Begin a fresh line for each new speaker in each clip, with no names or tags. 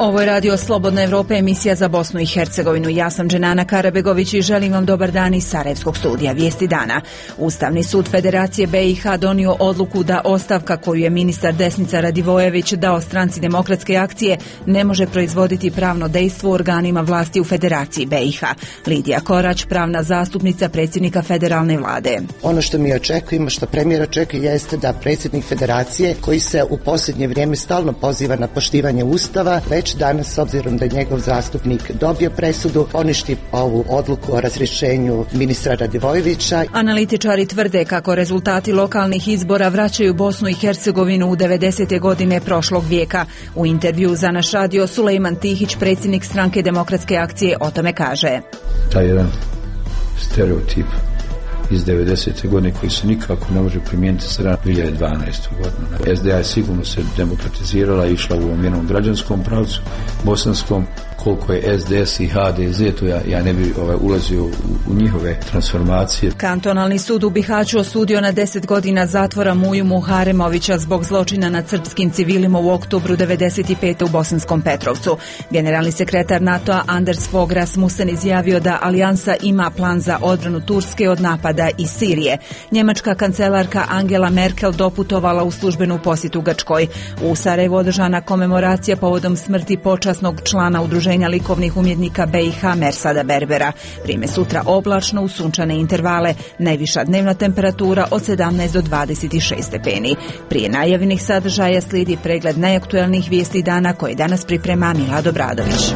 Ovo je Radio Slobodna Evropa, emisija za Bosnu i Hercegovinu. Ja sam Dženana Karabegović i želim vam dobar dan iz Sarajevskog studija. Vijesti dana. Ustavni sud Federacije BiH donio odluku da ostavka koju je ministar Desnica Radivojević dao Stranci demokratske akcije ne može proizvoditi pravno dejstvo u organima vlasti u Federaciji BiH. Lidija Korać, pravna zastupnica predsjednika federalne vlade.
Ono što mi očekujemo, što premijer očekuje, jeste da predsjednik Federacije, koji se u posljednje vrijeme stalno poziva na poštivanje Ustava, već danas, s obzirom da je njegov zastupnik dobio presudu, poništi ovu odluku o razrješenju ministra Radivojevića.
Analitičari tvrde kako rezultati lokalnih izbora vraćaju Bosnu i Hercegovinu u 90. godine prošlog vijeka. U intervju za naš radio Sulejman Tihić, predsjednik Stranke demokratske akcije, o tome kaže.
Taj jedan stereotip iz 90. godine koji se nikako ne može primijeniti sa 2012. godinu. SDA je sigurno se demokratizirala i išla u ovom jednom građanskom pravcu, bosanskom. Koliko je SDS i HDZ, to ja ne bi ulazio u njihove transformacije.
Kantonalni sud u Bihaću osudio na 10 godina zatvora Muju Muharemovića zbog zločina nad srpskim civilima u oktobru 1995. u Bosanskom Petrovcu. Generalni sekretar NATO-a Anders Fogh Rasmussen izjavio da alijansa ima plan za odbranu Turske od napada iz Sirije. Njemačka kancelarka Angela Merkel doputovala u službenu posjetu Grčkoj. U Sarajevu održana komemoracija povodom smrti počasnog člana udruženja likovnih umjetnika BiH Mersada Berbera. Vrijeme sutra oblačno uz sunčane intervale, najviša dnevna temperatura od 17 do 26 stepeni. Prije najavljenih sadržaja slijedi pregled najaktuelnijih vijesti dana koje danas priprema Milad Obradović.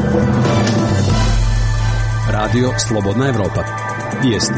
Radio Slobodna Evropa. Vijesti.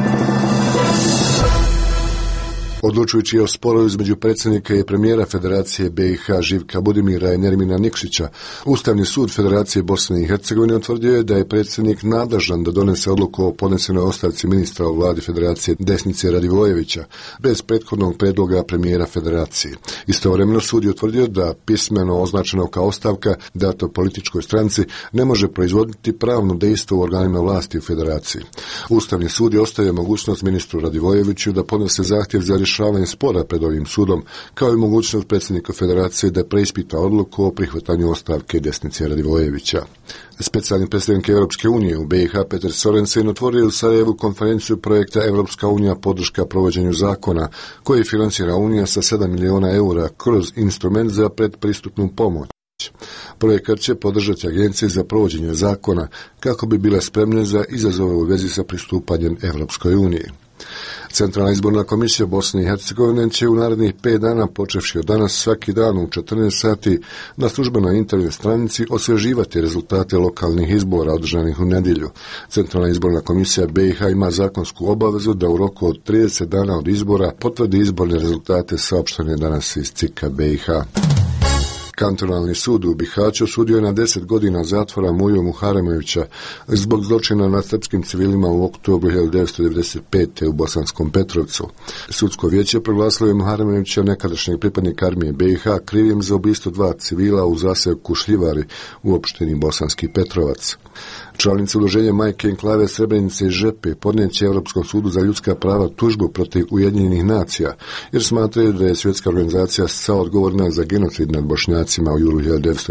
Odlučujući o sporu između predsjednika i premijera Federacije BiH Živka Budimira i Nermina Nikšića, Ustavni sud Federacije Bosne i Hercegovine utvrdio je da je predsjednik nadležan da donese odluku o podnesenoj ostavci ministra u vladi Federacije Desnice Radivojevića bez prethodnog predloga premijera Federacije. Istovremeno sud je utvrdio da pismeno označeno kao ostavka dato političkoj stranci ne može proizvoditi pravno dejstvo u organima vlasti u Federaciji. Ustavni sud je ostavio mogućnost ministru Radivojeviću da podnese zahtjev za rješavanje spora pred ovim sudom, kao i mogućnost predsjednika Federacije da preispita odluku o prihvatanju ostavke Desnice Radivojevića. Specijalni predstavnik Europske unije u BiH Peter Sorensen otvorio u Sarajevu konferenciju projekta Europska unija podrška provođenju zakona, koji financira Unija sa 7 milijuna eura kroz instrument za predpristupnu pomoć. Projekat će podržati agencije za provođenje zakona kako bi bile spremne za izazove u vezi sa pristupanjem Europskoj uniji. Centralna izborna komisija Bosne i Hercegovine će u narednih 5 dana, počevši od danas, svaki dan u 14 sati na službenoj internet stranici osvježivati rezultate lokalnih izbora održanih u nedjelju. Centralna izborna komisija BiH ima zakonsku obavezu da u roku od 30 dana od izbora potvrdi izborne rezultate saopštene danas iz CIK-a BiH. Kantonalni sud u Bihaću osudio je na 10 godina zatvora Muju Muharemovića zbog zločina nad srpskim civilima u oktobru 1995. u Bosanskom Petrovcu. Sudsko vijeće proglasilo je Muharemovića, nekadašnjeg pripadnika armije BiH, krivim za ubistvo 2 civila u zaseoku Šljivari u opštini Bosanski Petrovac. Članice udruženja Majke enklave Srebrenice i Žepe podnijet će Europskom sudu za ljudska prava tužbu protiv Ujedinjenih nacija, jer smatraju da je svjetska organizacija saodgovorna za genocid nad Bošnjacima u julu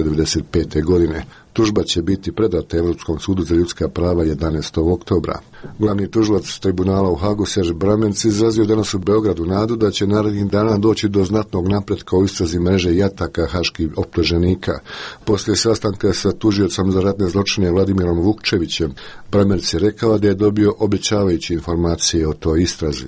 1995. godine. Tužba će biti predata Europskom sudu za ljudska prava 11. oktobra. Glavni tužilac tribunala u Hagu Serge Bramenc izrazio danas u Beogradu nadu da će narednih dana doći do znatnog napretka u istrazi mreže jataka haških optuženika. Poslije sastanka sa tužiocom za ratne zločine Vladimirom Vukčevićem, Bramenc je rekao da je dobio obećavajuće informacije o toj istrazi.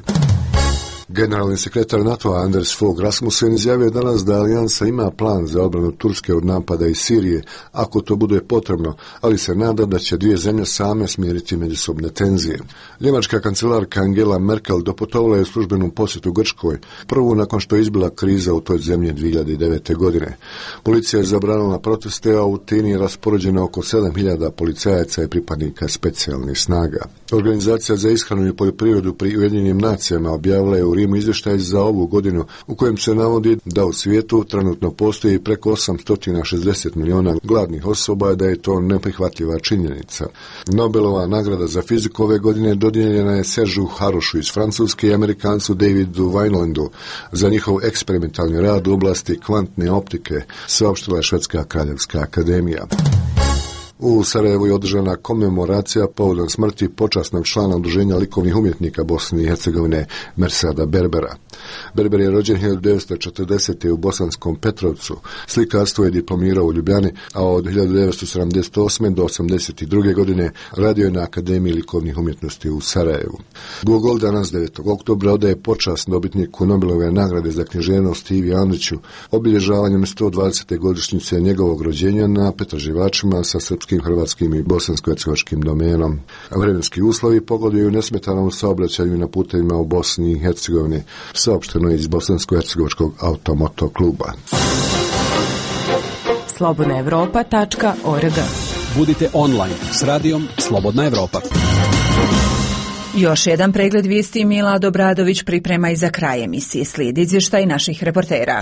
Generalni sekretar NATO-a Anders Fogh Rasmussen izjavio danas da alijansa ima plan za obranu Turske od napada iz Sirije, ako to bude potrebno, ali se nada da će dvije zemlje same smiriti međusobne tenzije. Njemačka kancelarka Angela Merkel doputovala je u službenu posjetu Grčkoj, prvu nakon što je izbila kriza u toj zemlji 2009. godine. Policija je zabranila proteste, a u Atini je raspoređeno oko 7.000 policajaca i pripadnika specijalnih snaga. Organizacija za ishranu i poljoprivredu pri Ujedinjenim nacijama objavila je u Rimu izvještaj za ovu godinu u kojem se navodi da u svijetu trenutno postoji preko 860 miliona gladnih osoba i da je to neprihvatljiva činjenica. Nobelova nagrada za fiziku ove godine dodijeljena je Sergeu Harošu iz Francuske i Amerikancu Davidu Winelandu za njihov eksperimentalni rad u oblasti kvantne optike, saopštila je Švedska kraljevska akademija. U Sarajevu je održana komemoracija povodom smrti počasnog člana Udruženja likovnih umjetnika Bosne i Hercegovine Mersada Berbera. Berber je rođen 1940. u Bosanskom Petrovcu. Slikarstvo je diplomirao u Ljubljani, a od 1978. do 1982. godine radio je na Akademiji likovnih umjetnosti u Sarajevu. Gogol danas 9. oktobra odaje počast dobitniku Nobelove nagrade za književnost Ivi Andriću obilježavanjem 120. godišnjice njegovog rođenja na pretraživačima sa srpskim, hrvatskim i bosansko-hercegovačkim domenom. Vremenski uslovi pogoduju nesmetanom saobraćaju na putevima u Bosni i Hercegovini, saopšteno iz Bosansko-hercegovačkog automoto kluba.
slobodnaevropa.org.
Budite online s radijom Slobodna Evropa.
Još jedan pregled vijesti Milad Obradović priprema i za kraj emisije. Slijedi izvještaj naših reportera.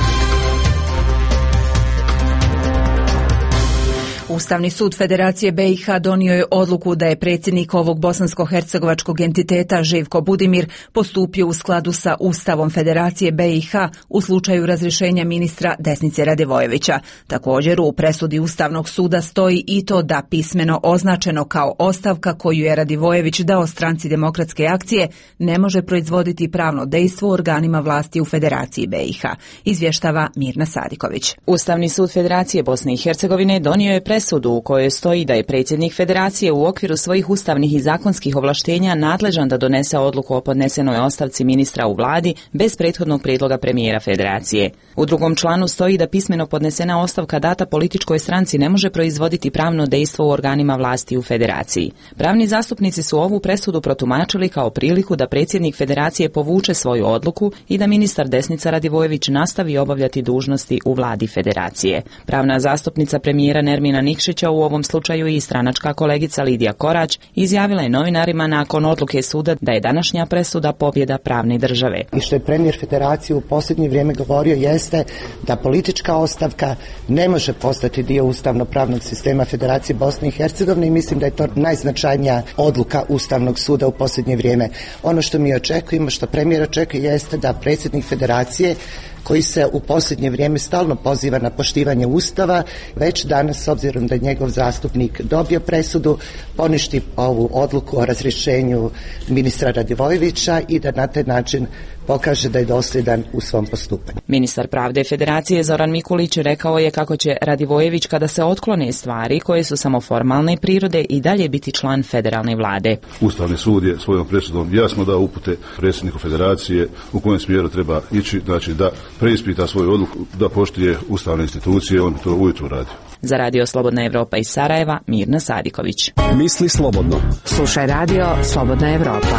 Ustavni sud Federacije BiH donio je odluku da je predsjednik ovog bosansko-hercegovačkog entiteta Živko Budimir postupio u skladu sa Ustavom Federacije BiH u slučaju razrješenja ministra Desnice Radivojevića. Također u presudi Ustavnog suda stoji i to da pismeno označeno kao ostavka koju je Radivojević dao Stranci demokratske akcije ne može proizvoditi pravno dejstvo u organima vlasti u Federaciji BiH. Izvještava Mirna Sadiković.
Ustavni sud Federacije Bosne i Hercegovine donio je presudu u kojoj stoji da je predsjednik Federacije u okviru svojih ustavnih i zakonskih ovlaštenja nadležan da donese odluku o podnesenoj ostavci ministra u vladi bez prethodnog prijedloga premijera Federacije. U drugom članu stoji da pismeno podnesena ostavka data političkoj stranci ne može proizvoditi pravno dejstvo u organima vlasti u Federaciji. Pravni zastupnici su ovu presudu protumačili kao priliku da predsjednik Federacije povuče svoju odluku i da ministar Desnica Radivojević nastavi obavljati dužnosti u vladi Federacije. Pravna zastupnica premijera Nermina Nikšića, u ovom slučaju i stranačka kolegica Lidija Korać, izjavila je novinarima nakon odluke suda da je današnja presuda pobjeda pravne države.
I što je premijer Federacije u posljednje vrijeme govorio jeste da politička ostavka ne može postati dio ustavno-pravnog sistema Federacije Bosne i Hercegovine i mislim da je to najznačajnija odluka Ustavnog suda u posljednje vrijeme. Ono što mi očekujemo, što premijer očekuje jeste da predsjednik Federacije, koji se u posljednje vrijeme stalno poziva na poštivanje Ustava, već danas, s obzirom da je njegov zastupnik dobio presudu, poništi ovu odluku o razrješenju ministra Radivojevića i da na taj način pokaže da je dosljedan u svom postupanju.
Ministar pravde Federacije Zoran Mikulić rekao je kako će Radivojević, kada se otklone stvari koje su samo formalne prirode, i dalje biti član federalne vlade.
Ustavni sud je svojom presudom jasno dao upute predsjedniku Federacije u kojem smjeru treba ići, znači da preispita svoju odluku, da poštuje ustavne institucije, on to ujutro radi.
Za Radio Slobodna Evropa iz Sarajeva, Mirna Sadiković.
Misli slobodno.
Slušaj Radio Slobodna Evropa.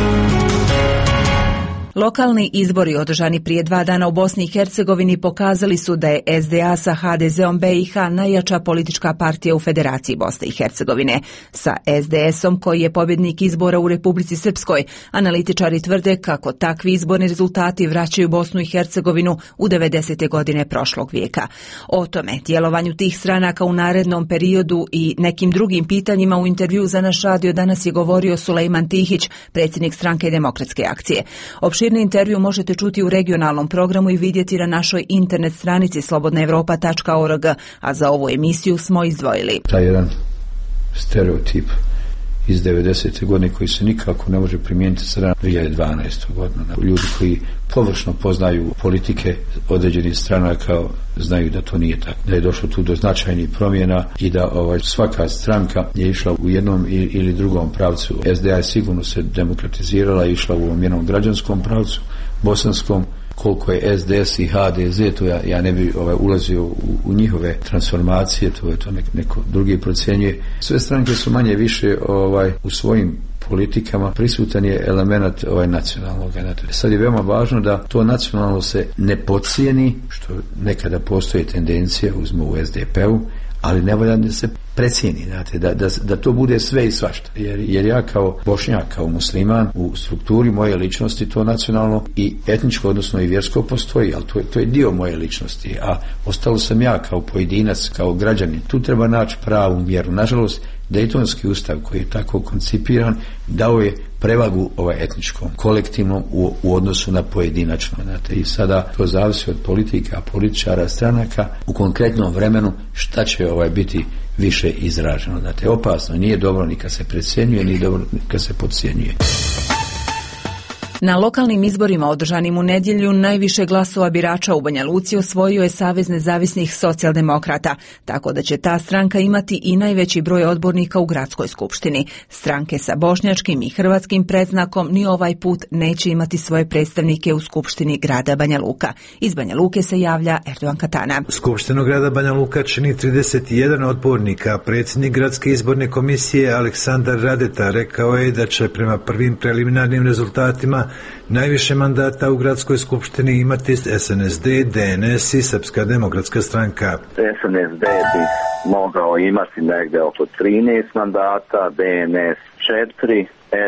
Lokalni izbori održani prije 2 dana u Bosni i Hercegovini pokazali su da je SDA sa HDZ-om BiH najjača politička partija u Federaciji Bosne i Hercegovine. Sa SDS-om, koji je pobjednik izbora u Republici Srpskoj, analitičari tvrde kako takvi izborni rezultati vraćaju Bosnu i Hercegovinu u 90. godine prošlog vijeka. O tome, djelovanju tih stranaka u narednom periodu i nekim drugim pitanjima u intervju za naš radio danas je govorio Sulejman Tihić, predsjednik Stranke demokratske akcije. Opširni intervju možete čuti u regionalnom programu i vidjeti na našoj internet stranici slobodnaevropa.org, a za ovu emisiju smo izdvojili
taj jedan stereotip iz 90. godine koji se nikako ne može primijeniti sada 2012. godinu. Ljudi koji površno poznaju politike određenih stranaka znaju da to nije tako. Da je došlo tu do značajnih promjena i da svaka stranka je išla u jednom ili drugom pravcu. SDA je sigurno se demokratizirala i išla u ovom jednom građanskom pravcu, bosanskom. Koliko je SDS i HDZ, to ja ne bi ulazio u njihove transformacije, to je to neko drugi procjenjuje. Sve stranke su manje više u svojim politikama prisutan je element nacionalnog. Sad je veoma važno da to nacionalno se ne podcijeni, što nekada postoji tendencija, uzmo u SDP-u, ali ne valja da se precijeni, znate, da to bude sve i svašta. Jer ja kao Bošnjak, kao musliman, u strukturi moje ličnosti to nacionalno i etničko, odnosno i vjersko postoji, ali to je dio moje ličnosti, a ostalo sam ja kao pojedinac, kao građanin. Tu treba naći pravu mjeru. Nažalost, Dejtonski ustav koji je tako koncipiran dao je prevagu etničkom, kolektivnom u odnosu na pojedinačno. Znate, i sada to zavisi od politika, političara, stranaka u konkretnom vremenu šta će biti više izraženo. Znate, opasno, nije dobro ni kad se precjenjuje, nije dobro ni kad se podcjenjuje.
Na lokalnim izborima održanim u nedjelju najviše glasova birača u Banja Luci osvojio je Savez nezavisnih socijaldemokrata, tako da će ta stranka imati i najveći broj odbornika u gradskoj skupštini. Stranke sa bošnjačkim i hrvatskim predznakom ni ovaj put neće imati svoje predstavnike u skupštini grada Banja Luka. Iz Banja Luke se javlja Erdogan Katana.
Skupštinu grada Banja Luka čini 31 odbornika. Predsjednik gradske izborne komisije Aleksandar Radeta rekao je da će prema prvim preliminarnim rezultatima najviše mandata u gradskoj skupštini imati SNSD, DNS i Srpska demokratska stranka.
SNSD bi mogao imati negdje oko 13 mandata, DNS 4,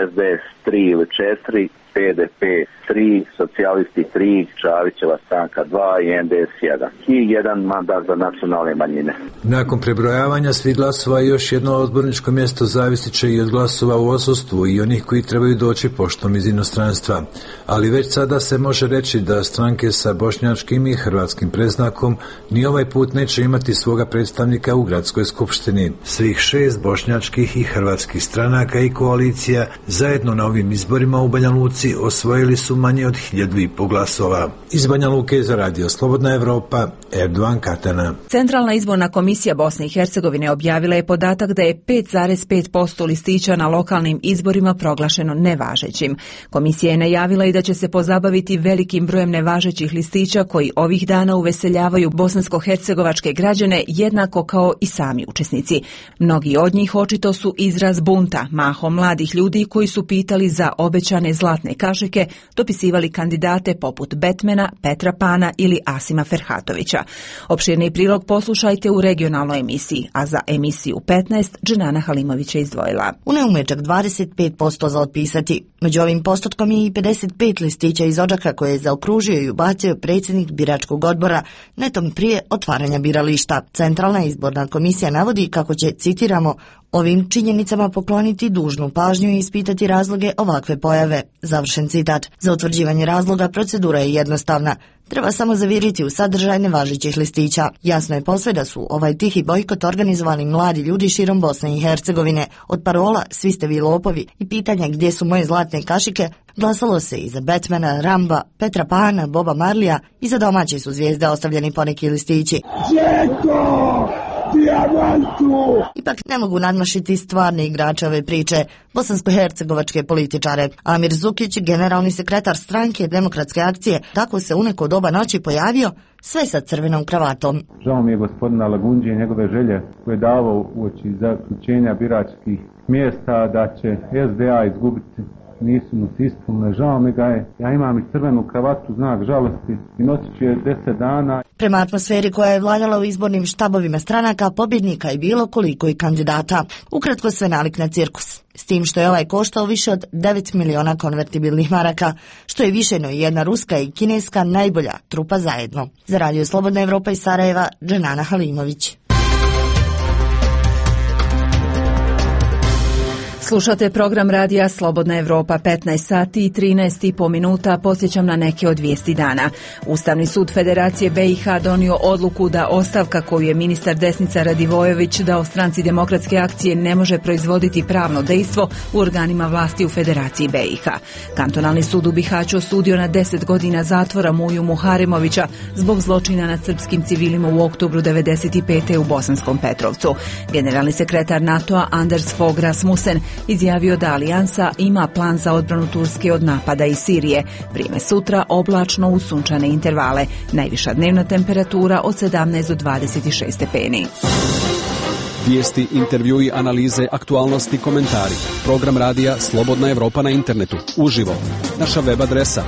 SDS 3 ili 4, PDP 3, socijalisti 3, Čavićeva stranka 2 i NDS 1. I jedan mandat za nacionalne manjine.
Nakon prebrojavanja svih glasova još jedno odborničko mjesto zavisit će i od glasova u odsustvu i onih koji trebaju doći poštom iz inostranstva. Ali već sada se može reći da stranke sa bošnjačkim i hrvatskim predznakom ni ovaj put neće imati svoga predstavnika u gradskoj skupštini. Svih 6 bošnjačkih i hrvatskih stranaka i koalicija zajedno na ovim izborima u Banja Luci osvojili su manje od 1500 glasova. Iz Banja Luke za Radio Slobodna Evropa, Erdogan Katana.
Centralna izborna komisija Bosne i Hercegovine objavila je podatak da je 5,5% listića na lokalnim izborima proglašeno nevažećim. Komisija je najavila i da će se pozabaviti velikim brojem nevažećih listića koji ovih dana uveseljavaju bosansko-hercegovačke građane jednako kao i sami učesnici. Mnogi od njih očito su izraz bunta, mahom mladih ljudi koji su pitali za obećane zlatne kašike, dopisivali kandidate poput Betmena, Petra Pana ili Asima Ferhatovića. Opširni prilog poslušajte u regionalnoj emisiji, a za emisiju 15 Dženana Halimović je izdvojila.
U Neumu je čak 25% za otpisati. Među ovim postotkom je i 55 listića iz Odžaka koje je zaokružio i ubacio predsjednik biračkog odbora netom prije otvaranja birališta. Centralna izborna komisija navodi kako će, citiramo, ovim činjenicama pokloniti dužnu pažnju i ispitati razloge ovakve pojave. Završen citat. Za utvrđivanje razloga procedura je jednostavna. Treba samo zaviriti u sadržaj nevažećih listića. Jasno je posve da su ovaj tihi bojkot organizovali mladi ljudi širom Bosne i Hercegovine. Od parola "svi ste vi lopovi" i pitanja "gdje su moje zlatne kašike" glasalo se i za Batmana, Ramba, Petra Pana, Boba Marlija i za domaće su zvijezde ostavljeni poneki listići. Ipak ne mogu nadmašiti stvarne igrače ove priče, bosansko-hercegovačke političare. Amir Zukić, generalni sekretar stranke Demokratske akcije, tako se u neko doba noći pojavio, sve sa crvenom kravatom.
Žao mi je gospodina Lagundžije i njegove želje koje je davao uoči zaključenja biračkih mjesta da će SDA izgubiti. Nisu mu se ispunile, žao mi ga je. Ja imam i crvenu kravatu, znak žalosti, i nosit ću je 10 dana.
Prema atmosferi koja je vladala u izbornim štabovima stranaka, pobjednika je bilo koliko i kandidata. Ukratko sve nalik na cirkus. S tim što je ovaj koštao više od 9 miliona konvertibilnih maraka, što je više no jedna ruska i kineska najbolja trupa zajedno. Za Radio Slobodna Evropa iz Sarajeva, Dženana Halimović.
Slušate program radija Slobodna Evropa, 15 sati i 13,5 minuta. Posjećam na neke od vijesti dana. Ustavni sud Federacije BiH donio odluku da ostavka koju je ministar Desnica Radivojević dao stranci Demokratske akcije ne može proizvoditi pravno dejstvo u organima vlasti u Federaciji BiH. Kantonalni sud u Bihaću osudio na 10 godina zatvora Muju Muharemovića zbog zločina nad srpskim civilima u oktobru 1995. u Bosanskom Petrovcu. Generalni sekretar NATO-a Anders Fogh Rasmussen izjavio da alijansa ima plan za odbranu Turske od napada iz Sirije. Vrijeme sutra oblačno uz sunčane intervale. Najviša dnevna temperatura od 17 do 26 stepeni.
Vijesti, intervjui, analize, aktualnosti, komentari. Program radija Slobodna Evropa na internetu. Uživo. Naša web adresa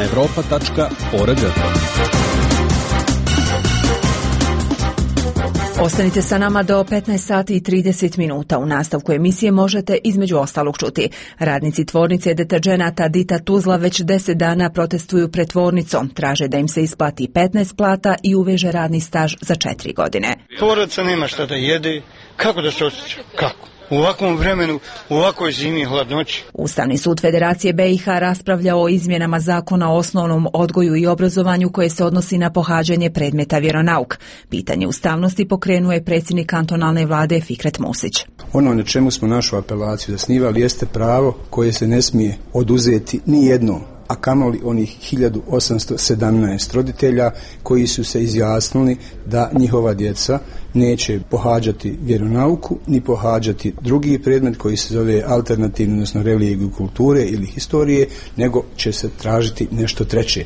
slobodnaevropa.org.
Ostanite sa nama do 15 sati i 30 minuta. U nastavku emisije možete između ostalog čuti. Radnici tvornice deterdženata Dita Tuzla već 10 dana protestuju pred tvornicom. Traže da im se isplati 15 plata i uveže radni staž za 4 godine.
Tvoraca nema šta da jede. Kako da se osjeća? Kako? U ovakvom vremenu, u ovakvoj zimi, hladnoći.
Ustavni sud Federacije BiH raspravlja o izmjenama zakona o osnovnom odgoju i obrazovanju koje se odnosi na pohađanje predmeta vjeronauk. Pitanje ustavnosti pokrenuo je predsjednik kantonalne vlade Fikret Musić.
Ono na čemu smo našu apelaciju zasnivali jeste pravo koje se ne smije oduzeti ni jednom, a kamoli onih 1817 roditelja koji su se izjasnili da njihova djeca neće pohađati vjeronauku ni pohađati drugi predmet koji se zove alternativno, odnosno religiju kulture ili historije, nego će se tražiti nešto treće.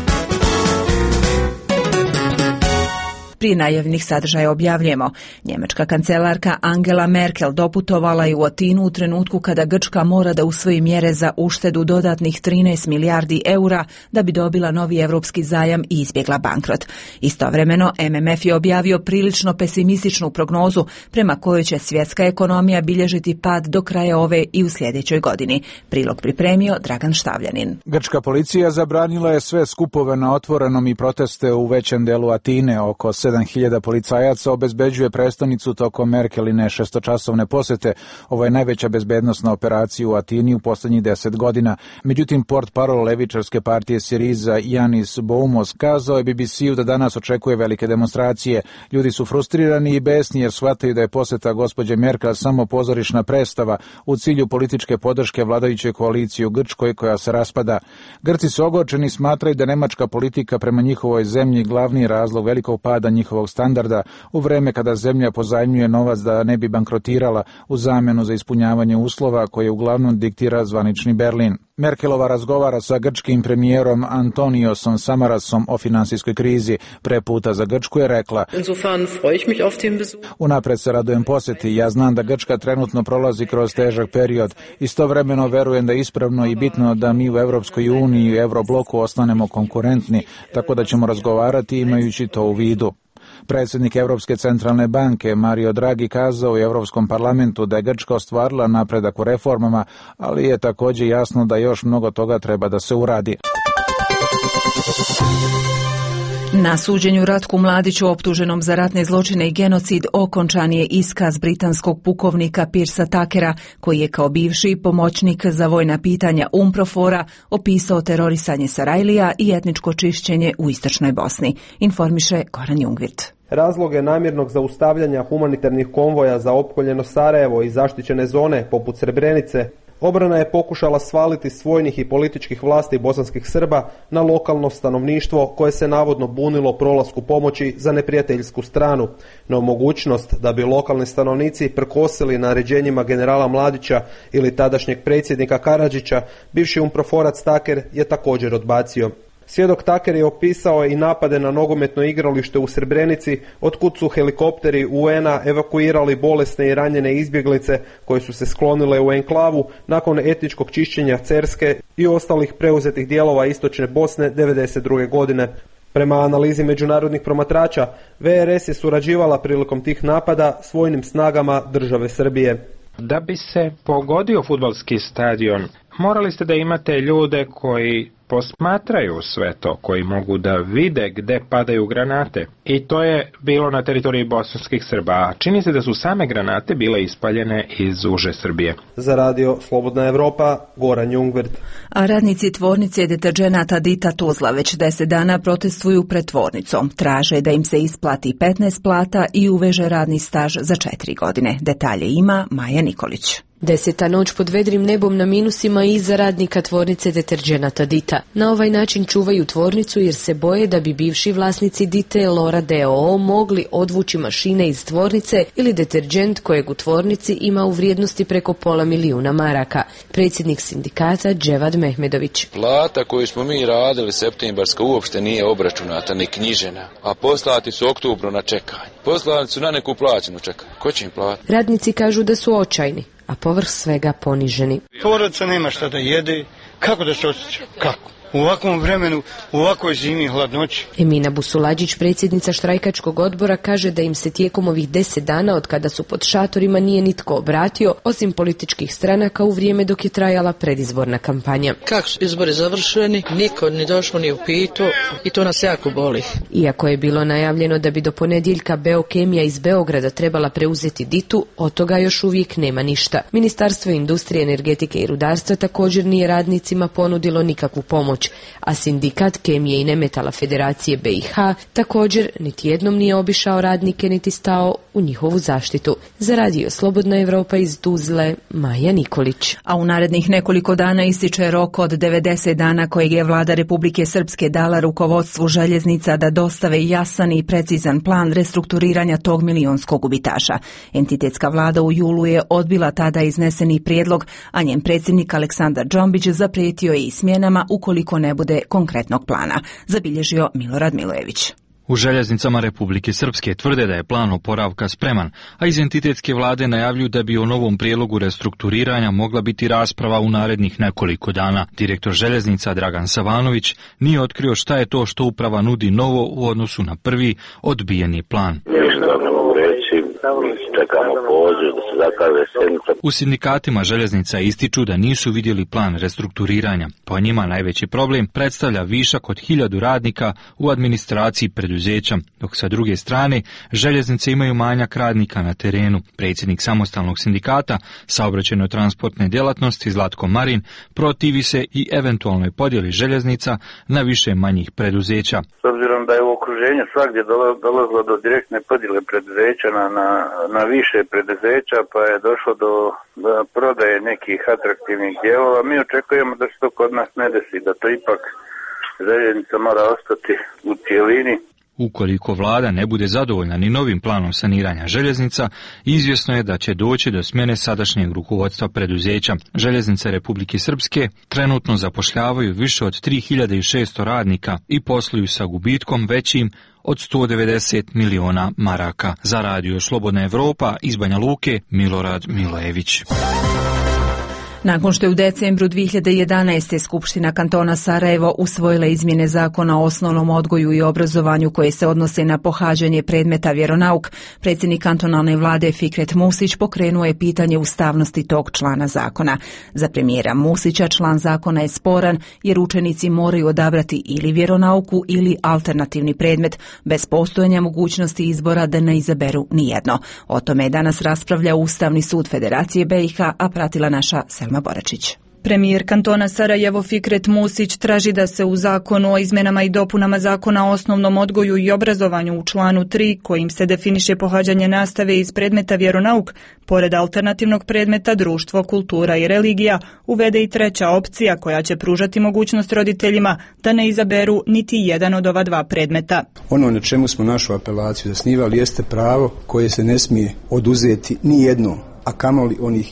Prije najavljenih sadržaja objavljujemo. Njemačka kancelarka Angela Merkel doputovala je u Atinu u trenutku kada Grčka mora da usvoji mjere za uštedu dodatnih 13 milijardi eura da bi dobila novi evropski zajam i izbjegla bankrot. Istovremeno, MMF je objavio prilično pesimističnu prognozu prema kojoj će svjetska ekonomija bilježiti pad do kraja ove i u sljedećoj godini. Prilog pripremio Dragan Štavljanin.
Grčka policija zabranila je sve skupove na otvorenom i proteste u većem delu Atine. Oko 7.000 policajaca obezbeđuje prestonicu tokom Merkeline 6-časovne posjete. Ovo je najveća bezbednosna operacija u Atini u posljednjih 10 godina. Međutim, portparol levičarske partije Siriza Janis Boumos kazao je BBC-u da danas očekuje velike demonstracije. Ljudi su frustrirani i besni jer shvataju da je posjeta gospođe Merkel samo pozorišna predstava u cilju političke podrške vladajućoj koaliciji u Grčkoj koja se raspada. Grci su ogorčeni, smatraju da nemačka politika prema njihovoj zemlji glavni razlog velikog pada njihovog standarda u vreme kada zemlja pozajmljuje novac da ne bi bankrotirala u zamjenu za ispunjavanje uslova koje uglavnom diktira zvanični Berlin. Merkelova razgovara sa grčkim premijerom Antoniosom Samarasom o finansijskoj krizi. Pre puta za Grčku je rekla: "Unapred se radujem posjeti. Ja znam da Grčka trenutno prolazi kroz težak period. Istovremeno verujem da je ispravno i bitno da mi u Europskoj uniji i Eurobloku ostanemo konkurentni, tako da ćemo razgovarati imajući to u vidu." Predsjednik Europske centralne banke Mario Draghi kazao u Europskom parlamentu da je Grčka ostvarila napredak u reformama, ali je također jasno da još mnogo toga treba da se uradi.
Na suđenju Ratku Mladiću optuženom za ratne zločine i genocid okončan je iskaz britanskog pukovnika Piersa Tuckera, koji je kao bivši pomoćnik za vojna pitanja UNPROFOR-a opisao terorisanje Sarajlija i etničko čišćenje u istočnoj Bosni, informiše Goran Jungwirth.
Razloge namjernog zaustavljanja humanitarnih konvoja za opkoljeno Sarajevo i zaštićene zone poput Srebrenice obrana je pokušala svaliti s vojnih i političkih vlasti bosanskih Srba na lokalno stanovništvo koje se navodno bunilo prolasku pomoći za neprijateljsku stranu, no mogućnost da bi lokalni stanovnici prkosili naređenjima generala Mladića ili tadašnjeg predsjednika Karadžića, bivši UNPROFOR-ac Tucker je također odbacio. Svjedok Tucker je opisao i napade na nogometno igralište u Srebrenici, otkud su helikopteri UN-a evakuirali bolesne i ranjene izbjeglice koje su se sklonile u enklavu nakon etničkog čišćenja Cerske i ostalih preuzetih dijelova istočne Bosne 1992. godine. Prema analizi međunarodnih promatrača, VRS je surađivala prilikom tih napada s vojnim snagama države Srbije.
Da bi se pogodio fudbalski stadion, morali ste da imate ljude koji posmatraju sve to, koji mogu da vide gde padaju granate. I to je bilo na teritoriji bosanskih Srba, a čini se da su same granate bile ispaljene iz uže Srbije.
Za radio Slobodna Evropa, Goran Jungwirth.
A radnici tvornice deterdženata Dita Tuzla već 10 dana protestuju pred tvornicom. Traže da im se isplati 15 plata i uveže radni staž za 4 godine. Detalje ima Maja Nikolić.
10. noć pod vedrim nebom na minusima i iza radnika tvornice deterdženata Dita. Na ovaj način čuvaju tvornicu jer se boje da bi bivši vlasnici Dite Lora d.o.o. mogli odvući mašine iz tvornice ili deterdžent kojeg u tvornici ima u vrijednosti preko $500.000 maraka. Predsjednik sindikata Dževad Mehmedović.
Plata koju smo mi radili septembarska uopšte nije obračunata ni knjižena, a poslati su oktobru na čekanje. Poslati su na neku plaćenu čekanje. Ko će im platiti?
Radnici kažu da su očajni, a povrh svega poniženi.
Tvoraca nema šta da jede, kako da se osjeća? Kako? u ovakvom vremenu, u ovakvoj zimi hladnoći.
Emina Busulađić, predsjednica štrajkačkog odbora, kaže da im se tijekom ovih 10 dana od kada su pod šatorima nije nitko obratio, osim političkih stranaka u vrijeme dok je trajala predizborna kampanja.
Kako su izbori završeni, niko ni došlo ni u pitu i to nas jako boli.
Iako je bilo najavljeno da bi do ponedjeljka Beokemija iz Beograda trebala preuzeti Ditu, od toga još uvijek nema ništa. Ministarstvo industrije, energetike i rudarstva također nije radnicima ponudilo nikakvu pomoć, a sindikat Kemije i nemetala Federacije BiH također niti jednom nije obišao radnike niti stao u njihovu zaštitu. Za Radio Slobodna Evropa iz Tuzle, Maja Nikolić.
A u narednih nekoliko dana ističe rok od 90 dana kojeg je vlada Republike Srpske dala rukovodstvu željeznica da dostave jasan i precizan plan restrukturiranja tog milionskog gubitaša. Entitetska vlada u julu je odbila tada izneseni prijedlog, a njen predsjednik Aleksandar Džombić zaprijetio je i smjenama ukoliko ne bude konkretnog plana, zabilježio Milorad Milojević.
U željeznicama Republike Srpske tvrde da je plan oporavka spreman, a iz entitetske vlade najavljuju da bi o novom prijedlogu restrukturiranja mogla biti rasprava u narednih nekoliko dana. Direktor željeznica Dragan Savanović nije otkrio šta je to što uprava nudi novo u odnosu na prvi odbijeni plan.
Čekamo poziv da se zakaže sjednica.
U sindikatima željeznica ističu da nisu vidjeli plan restrukturiranja. Po njima najveći problem predstavlja višak od 1000 radnika u administraciji preduzeća, dok sa druge strane željeznice imaju manjak radnika na terenu. Predsjednik samostalnog sindikata saobraćajno-transportne djelatnosti Zlatko Marin protivi se i eventualnoj podjeli željeznica na više manjih preduzeća.
S obzirom da je u okruženju svakdje dolazilo do direktne podjele preduzeća na više preduzeća, pa je došlo do prodaje nekih atraktivnih dijelova. Mi očekujemo da se to kod nas ne desi, da to ipak željeznica mora ostati u cijelini.
Ukoliko vlada ne bude zadovoljna ni novim planom saniranja željeznica, izvjesno je da će doći do smjene sadašnjeg rukovodstva preduzeća. Željeznice Republike Srpske trenutno zapošljavaju više od 3600 radnika i posluju sa gubitkom većim od 190 miliona maraka. Za Radio Slobodna Evropa iz Banja Luke, Milorad Milojević.
Nakon što je u decembru 2011. Skupština kantona Sarajevo usvojila izmjene zakona o osnovnom odgoju i obrazovanju koje se odnose na pohađanje predmeta vjeronauk, predsjednik kantonalne vlade Fikret Musić pokrenuo je pitanje ustavnosti tog člana zakona. Za premijera Musića član zakona je sporan jer učenici moraju odabrati ili vjeronauku ili alternativni predmet, bez postojanja mogućnosti izbora da ne izaberu nijedno. O tome je danas raspravlja Ustavni sud Federacije BiH, a pratila naša Selma Boračić.
Premijer kantona Sarajevo Fikret Musić traži da se u zakonu o izmjenama i dopunama zakona o osnovnom odgoju i obrazovanju u članu 3, kojim se definiše pohađanje nastave iz predmeta vjeronauk, pored alternativnog predmeta društvo, kultura i religija, uvede i treća opcija koja će pružati mogućnost roditeljima da ne izaberu niti jedan od ova dva predmeta.
Ono na čemu smo našu apelaciju zasnivali jeste pravo koje se ne smije oduzeti ni jednom, a kamoli onih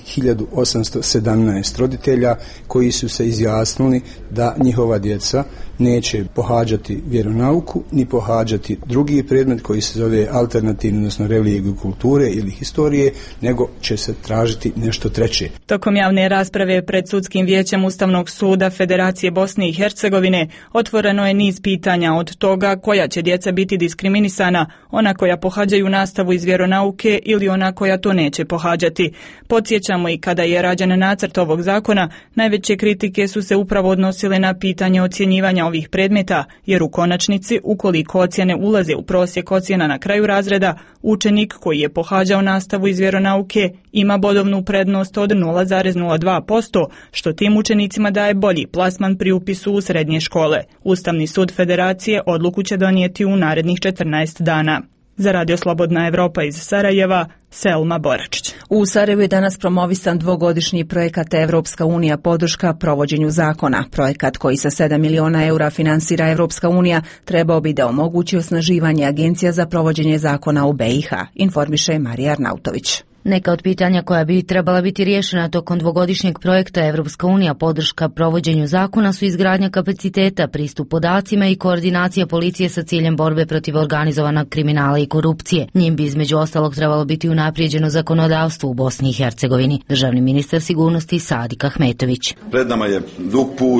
1817 roditelja koji su se izjasnili da njihova djeca neće pohađati vjeronauku ni pohađati drugi predmet koji se zove alternativno, odnosno religiju, kulture ili historije, nego će se tražiti nešto treće.
Tokom javne rasprave pred sudskim vijećem Ustavnog suda Federacije Bosne i Hercegovine otvoreno je niz pitanja, od toga koja će djeca biti diskriminisana, ona koja pohađaju nastavu iz vjeronauke ili ona koja to neće pohađati. Podsjećamo, i kada je rađen nacrt ovog zakona, najveće kritike su se upravo odnosile na pitanje ocjenjivanja ovih predmeta, jer u konačnici, ukoliko ocjene ulaze u prosjek ocjena na kraju razreda, učenik koji je pohađao nastavu iz vjeronauke ima bodovnu prednost od 0,02%, što tim učenicima daje bolji plasman pri upisu u srednje škole. Ustavni sud Federacije odluku će donijeti u narednih 14 dana. Za Radio Slobodna Evropa iz Sarajeva, Selma Boračić.
U Sarajevu je danas promovisan dvogodišnji projekat Evropska unija podrška provođenju zakona. Projekat koji sa 7 miliona eura finansira Evropska unija trebao bi da omogući osnaživanje agencija za provođenje zakona u BiH, informiše Marija Arnautović.
Neka od pitanja koja bi trebala biti riješena tokom dvogodišnjeg projekta Evropska unija podrška provođenju zakona su izgradnja kapaciteta, pristup podacima i koordinacija policije sa ciljem borbe protiv organizovanog kriminala i korupcije. Njim bi između ostalog trebalo biti unaprijeđeno zakonodavstvo u Bosni i Hercegovini. Državni ministar sigurnosti Sadik Ahmetović.
Pred nama je dug put,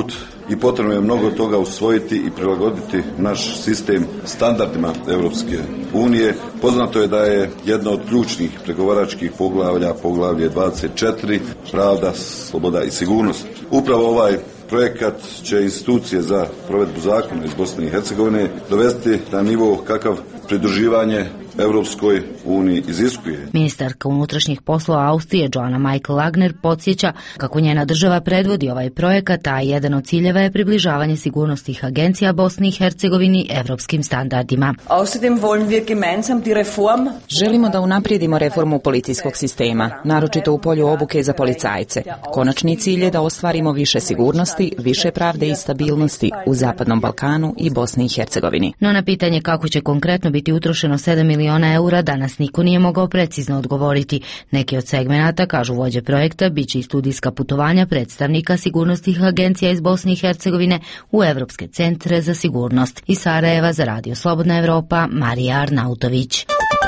i potrebno je mnogo toga usvojiti i prilagoditi naš sistem standardima Europske unije. Poznato je da je jedno od ključnih pregovaračkih poglavlja, poglavlje 24, pravda, sloboda i sigurnost. Upravo ovaj projekat će institucije za provedbu zakona iz Bosne i Hercegovine dovesti na nivo kakav pridruživanje Europskoj uniji iziskuje.
Ministarka unutrašnjih poslova Austrije Joanna Michael-Wagner podsjeća kako njena država predvodi ovaj projekat, a jedan od ciljeva je približavanje sigurnosnih agencija Bosni i Hercegovini evropskim standardima.
Želimo da unaprijedimo reformu policijskog sistema, naročito u polju obuke za policajce. Konačni cilj je da ostvarimo više sigurnosti, više pravde i stabilnosti u Zapadnom Balkanu i Bosni i Hercegovini.
No na pitanje kako će konkretno biti utrošeno 7 miliona eura danas niko nije mogao precizno odgovoriti. Neki od segmenata, kažu vođe projekta, bit će i studijska putovanja predstavnika sigurnosnih agencija iz Bosne i Hercegovine u Evropske centre za sigurnost. Iz Sarajeva za Radio Slobodna Evropa, Marija Arnautović.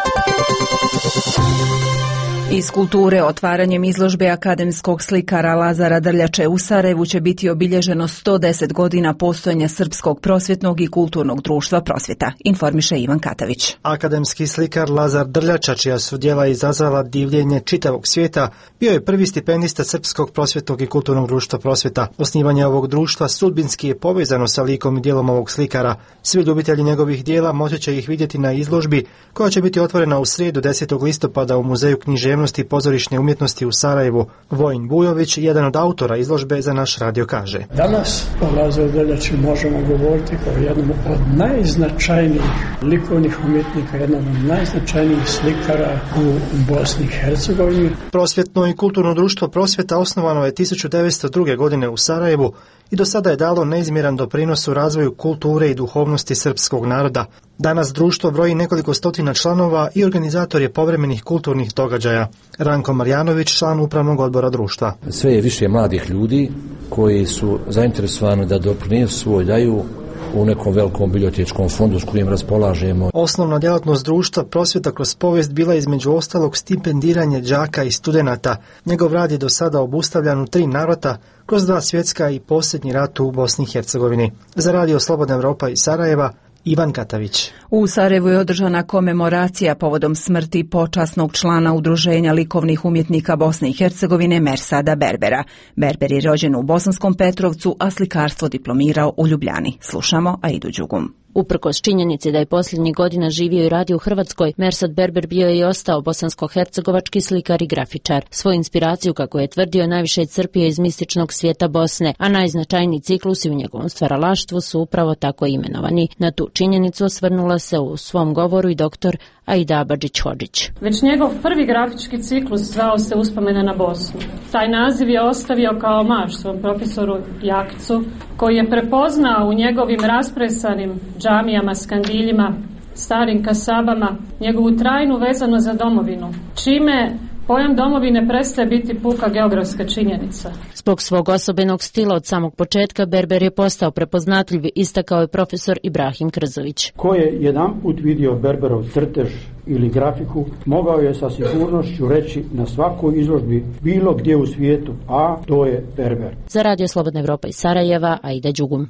Iz kulture otvaranjem izložbe akademskog slikara Lazara Drljače u Sarajevu će biti obilježeno 110 godina postojanja Srpskog prosvjetnog i kulturnog društva Prosvjeta, informiše Ivan Katavić.
Akademski slikar Lazar Drljača, čija su djela izazvala divljenje čitavog svijeta, bio je prvi stipendista Srpskog prosvjetnog i kulturnog društva Prosvjeta. Osnivanje ovog društva sudbinski je povezano sa likom i djelom ovog slikara. Svi ljubitelji njegovih djela moći će ih vidjeti na izložbi koja će biti otvorena u srijedu 10. listopada u Muzeju književnosti i pozorišne umjetnosti u Sarajevu. Vojin Bujović, jedan od autora izložbe, za naš radio kaže:
Danas o Lazaru Drljači možemo govoriti kao jednom od najznačajnijih likovnih umjetnika, jednom od najznačajnijih slikara u Bosni i Hercegovini.
Prosvjetno i kulturno društvo Prosvjeta osnovano je 1902. godine u Sarajevu i do sada je dalo neizmjeran doprinos u razvoju kulture i duhovnosti srpskog naroda. Danas društvo broji nekoliko stotina članova i organizator je povremenih kulturnih događaja. Ranko Marjanović, član upravnog odbora društva.
Sve je više mladih ljudi koji su zainteresovani da doprinesu, daju u nekom velikom bibliotečkom fondu s kojim raspolažemo.
Osnovna djelatnost društva Prosvjeta kroz povijest bila između ostalog stipendiranje đaka i studenata. Njegov rad je do sada obustavljan u 3 navrata kroz 2 svjetska i posljednji rat u Bosni i Hercegovini. Za Radio Slobodna Evropa iz Sarajeva, Ivan Katavić.
U Sarajevu je održana komemoracija povodom smrti počasnog člana Udruženja likovnih umjetnika Bosne i Hercegovine Mersada Berbera. Berber je rođen u Bosanskom Petrovcu, a slikarstvo diplomirao u Ljubljani. Slušamo Aidu Đugum.
Uprkos činjenici da je posljednjih godina živio i radio u Hrvatskoj, Mersad Berber bio je i ostao bosansko-hercegovački slikar i grafičar. Svoju inspiraciju, kako je tvrdio, najviše crpio iz mističnog svijeta Bosne, a najznačajniji ciklusi u njegovom stvaralaštvu su upravo tako imenovani. Na tu činjenicu osvrnula se u svom govoru i doktor Aida Abadžić-Hodžić.
Već njegov prvi grafički ciklus zvao se Uspomene na Bosnu. Taj naziv je ostavio kao omaž svom profesoru Jakcu, koji je prepoznao u njegovim raspresanim džamijama s kandiljima, starim kasabama, njegovu trajnu vezano za domovinu, čime pojam domovine prestaje biti puka geografska činjenica.
Zbog svog osobenog stila od samog početka Berber je postao prepoznatljiv, istakao je profesor Ibrahim Krzović.
Ko je jedanput vidio Berberov crtež ili grafiku, mogao je sa sigurnošću reći na svakoj izložbi bilo gdje u svijetu, a to je Berber.
Za Radio Slobodna Evropa iz Sarajeva, Aida Đugum.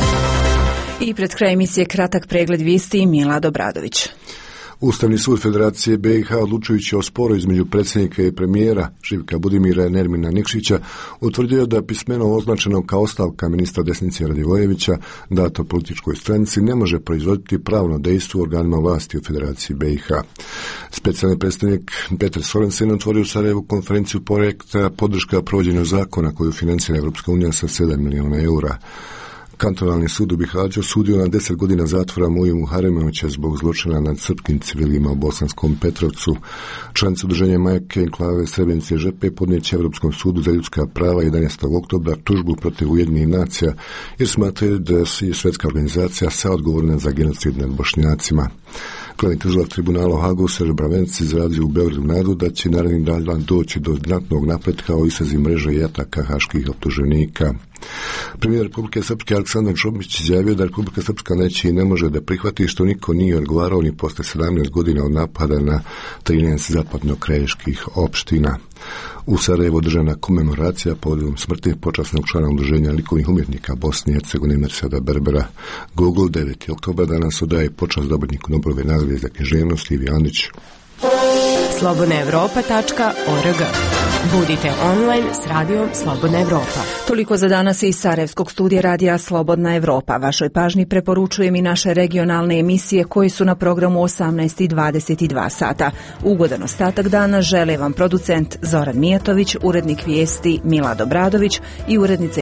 I pred kraj emisije kratak pregled vijesti, Milad Obradović.
Ustavni sud Federacije BiH, odlučujući o sporu između predsjednika i premijera Živka Budimira i Nermina Nikšića, utvrdio da pismeno označeno kao ostavka ministra desnice Radivojevića dato političkoj stranci ne može proizvoditi pravno dejstvo u organima vlasti u Federaciji BiH. Specijalni predstavnik Petar Sorensen otvorio u Sarajevu konferenciju projekta podrška provođenju zakona koju financira Evropska unija sa 7 miliona eura. Kantonalni sud u Bihaću osudio na 10 godina zatvora Muju Muharemovića zbog zločina nad srpskim civilima u Bosanskom Petrovcu. Članice udruženja Majke enklave Srebrenice i Žepe podnijet će Evropskom sudu za ljudska prava 11. oktobra tužbu protiv Ujedinjenih nacija jer smatraju da je svjetska organizacija saodgovorna za genocid nad Bošnjacima. Glavni tužilac tribunala u Hagu Serge Bravenc izrazio u Beogradu nadu da će narednim danima doći do znatnog napretka o istrazi mreže i ataka haških optuženika. Premijer Republike Srpske Aleksandar Čomić izjavio da Republika Srpska neće i ne može da prihvati što niko nije odgovarao ni posle 17 godina od napada na 13 zapadno-krajiških opština. U Sarajevu održana komemoracija povodom smrti počasnog člana Udruženja likovnih umjetnika Bosne i Hercegovine Mersada Berbera. Google 9. oktober danas odaje počast dobitniku Nobelove nagrade za književnost Ivi Andrić.
slobodnaevropa.org. Budite online s radijom Slobodna Evropa.
Toliko za danas iz Sarajevskog studija radija Slobodna Evropa. Vašoj pažnji preporučujem i naše regionalne emisije koje su na programu 18 i 22 sata. Ugodan ostatak dana žele vam producent Zoran Mijatović, urednik vijesti Milad Obradović i urednica